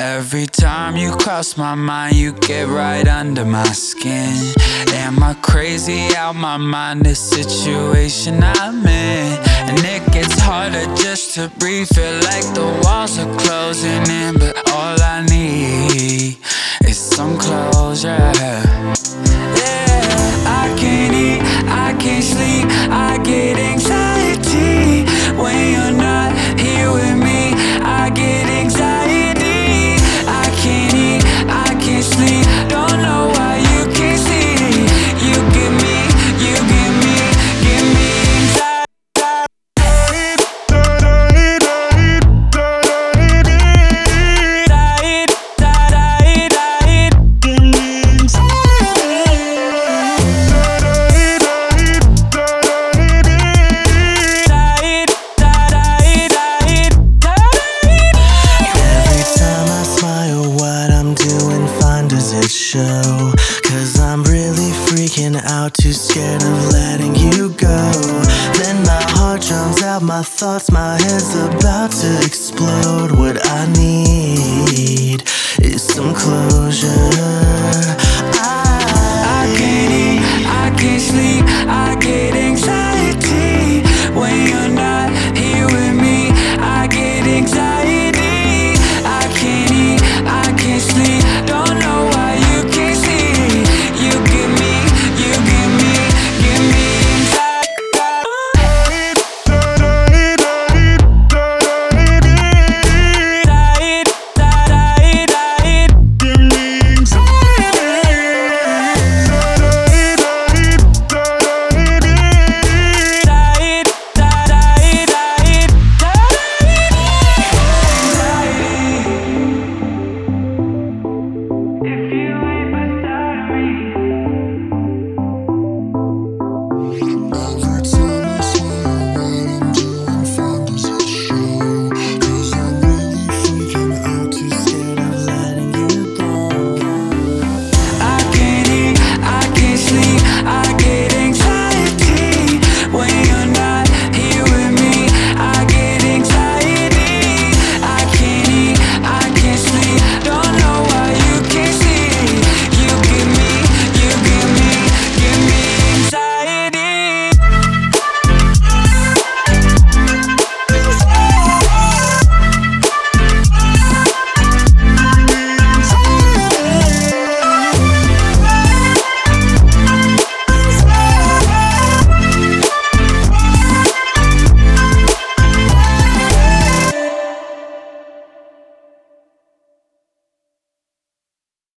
Every time you cross my mind, you get right under my skin. Am I crazy out my mind, this situation I'm in? And it gets harder just to breathe, feel like the walls are closing in. But all I need is some closure. Yeah, I can't eat, I can't sleep, I get anxiety when you're not here with me. I get anxiety, I can't eat, I can't sleep, don't know why you can't see. You give me anxiety. Show, 'cause I'm really freaking out, too scared of letting you go. Then my heart drowns out my thoughts, my head's about to explode. What I need is some closure.